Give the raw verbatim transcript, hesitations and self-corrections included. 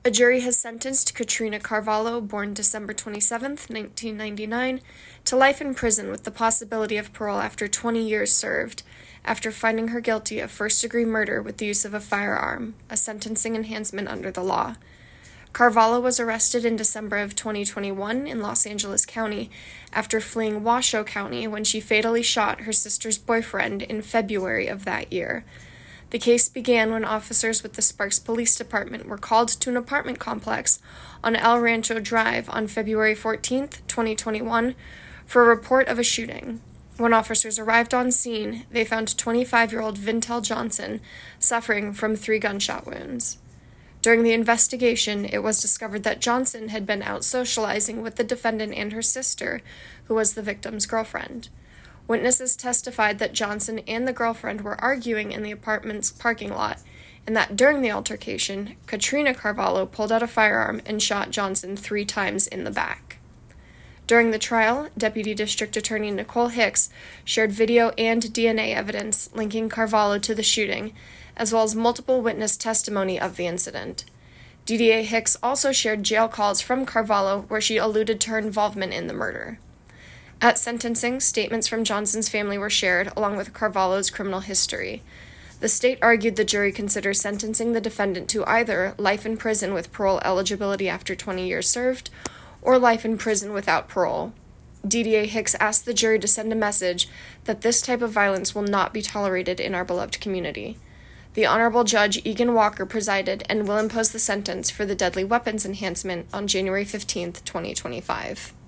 A jury has sentenced Katrina Carvalho, born December twenty-seventh, nineteen ninety-nine, to life in prison with the possibility of parole after twenty years served, after finding her guilty of first-degree murder with the use of a firearm, a sentencing enhancement under the law. Carvalho was arrested in December of twenty twenty-one in Los Angeles County after fleeing Washoe County when she fatally shot her sister's boyfriend in February of that year. The case began when officers with the Sparks Police Department were called to an apartment complex on El Rancho Drive on February fourteenth, twenty twenty-one, for a report of a shooting. When officers arrived on scene, they found twenty-five-year-old Vintel Johnson suffering from three gunshot wounds. During the investigation, it was discovered that Johnson had been out socializing with the defendant and her sister, who was the victim's girlfriend. Witnesses testified that Johnson and the girlfriend were arguing in the apartment's parking lot, and that during the altercation, Katrina Carvalho pulled out a firearm and shot Johnson three times in the back. During the trial, Deputy District Attorney Nicole Hicks shared video and D N A evidence linking Carvalho to the shooting, as well as multiple witness testimony of the incident. D D A Hicks also shared jail calls from Carvalho where she alluded to her involvement in the murder. At sentencing, statements from Johnson's family were shared, along with Carvalho's criminal history. The state argued the jury consider sentencing the defendant to either life in prison with parole eligibility after twenty years served, or life in prison without parole. D D A Hicks asked the jury to send a message that this type of violence will not be tolerated in our beloved community. The Honorable Judge Egan Walker presided and will impose the sentence for the deadly weapons enhancement on January fifteenth, twenty twenty-five.